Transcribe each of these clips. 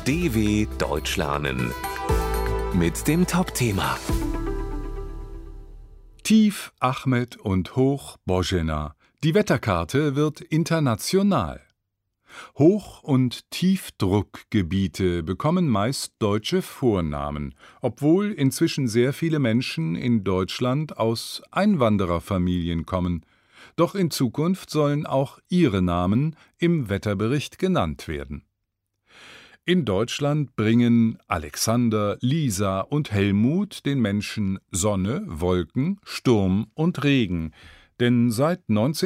DW Deutsch lernen mit dem Top-Thema Tief Ahmed und Hoch Bozena. Die Wetterkarte wird international. Hoch- und Tiefdruckgebiete bekommen meist deutsche Vornamen, obwohl inzwischen sehr viele Menschen in Deutschland aus Einwandererfamilien kommen. Doch in Zukunft sollen auch ihre Namen im Wetterbericht genannt werden. In Deutschland bringen Alexander, Lisa und Helmut den Menschen Sonne, Wolken, Sturm und Regen. Denn seit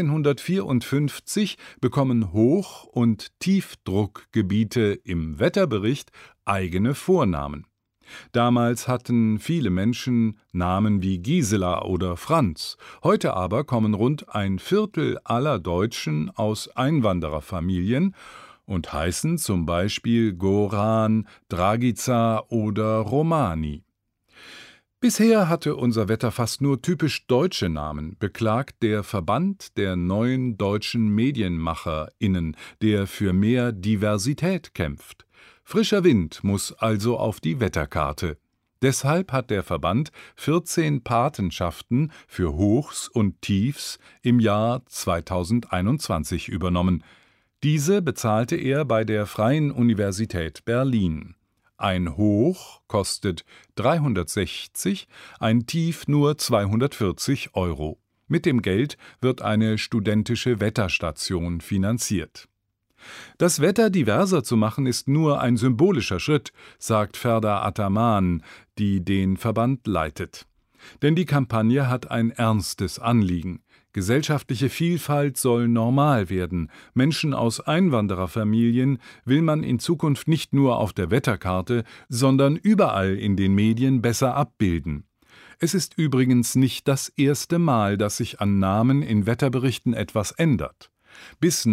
1954 bekommen Hoch- und Tiefdruckgebiete im Wetterbericht eigene Vornamen. Damals hatten viele Menschen Namen wie Gisela oder Franz. Heute aber kommen rund ein Viertel aller Deutschen aus Einwandererfamilien und heißen zum Beispiel Goran, Dragica oder Romani. Bisher hatte unser Wetter fast nur typisch deutsche Namen, beklagt der Verband der neuen deutschen MedienmacherInnen, der für mehr Diversität kämpft. Frischer Wind muss also auf die Wetterkarte. Deshalb hat der Verband 14 Patenschaften für Hochs und Tiefs im Jahr 2021 übernommen. Diese bezahlte er bei der Freien Universität Berlin. Ein Hoch kostet 360, ein Tief nur 240 €. Mit dem Geld wird eine studentische Wetterstation finanziert. Das Wetter diverser zu machen, ist nur ein symbolischer Schritt, sagt Ferda Ataman, die den Verband leitet. Denn die Kampagne hat ein ernstes Anliegen. Gesellschaftliche Vielfalt soll normal werden. Menschen aus Einwandererfamilien will man in Zukunft nicht nur auf der Wetterkarte, sondern überall in den Medien besser abbilden. Es ist übrigens nicht das erste Mal, dass sich an Namen in Wetterberichten etwas ändert. Bis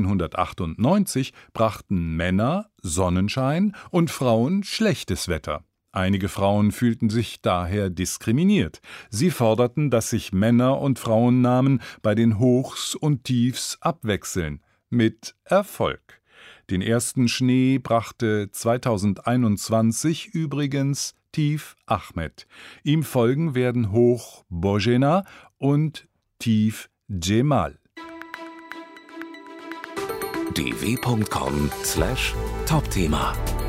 1998 brachten Männer Sonnenschein und Frauen schlechtes Wetter. Einige Frauen fühlten sich daher diskriminiert. Sie forderten, dass sich Männer- und Frauennamen bei den Hochs und Tiefs abwechseln. Mit Erfolg. Den ersten Schnee brachte 2021 übrigens Tief Ahmed. Ihm folgen werden Hoch Bozena und Tief Cemal. dw.com/Topthema